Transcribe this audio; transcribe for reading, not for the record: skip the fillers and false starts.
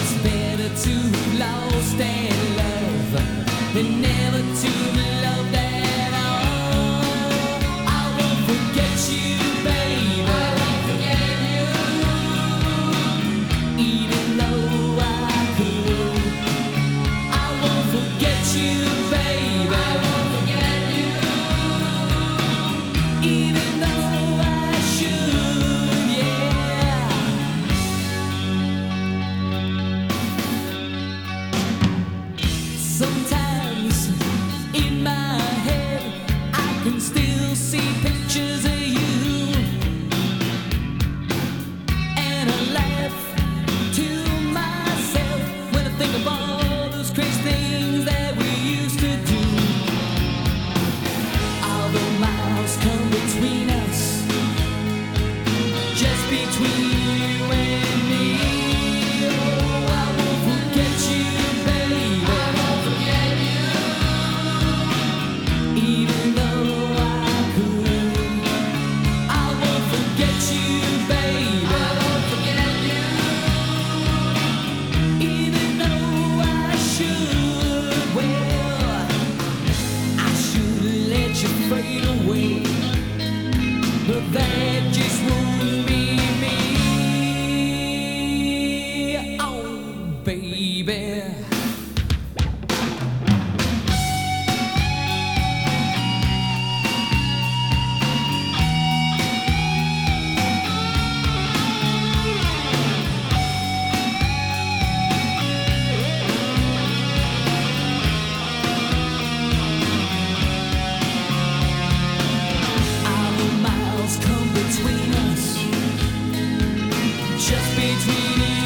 it's better to be lost and love than never to be loved at all. I won't forget you, baby. I won't forget you, even though I could. I won't forget you, baby. I won't forget you, even though I should, yeah. Sometimes in my head I can still see pictures of you, and I laugh to myself when I think of all those crazy things that we used to do. All the miles come between us, just between you and me. Oh, I won't forget you, baby. I won't forget you, even though I could. I won't forget you, baby. I won't forget you, even though I should. Well, I should let you fade away, but that just won't be me. Oh, baby. All the miles come between us, just between you